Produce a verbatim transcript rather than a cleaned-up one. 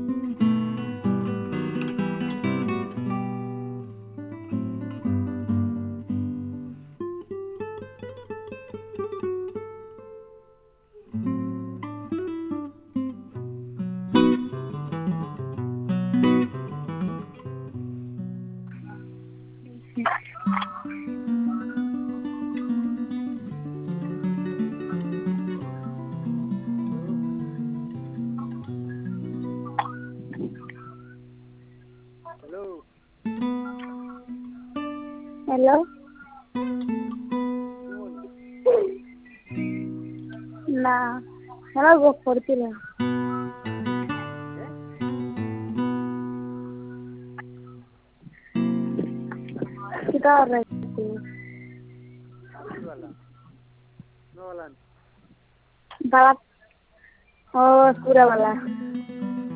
Hello. Hello. ନା ହେଲା ପଢ଼ୁଥିଲା कितना और रहती है वाला नो वाला बड़ा और पूरा वाला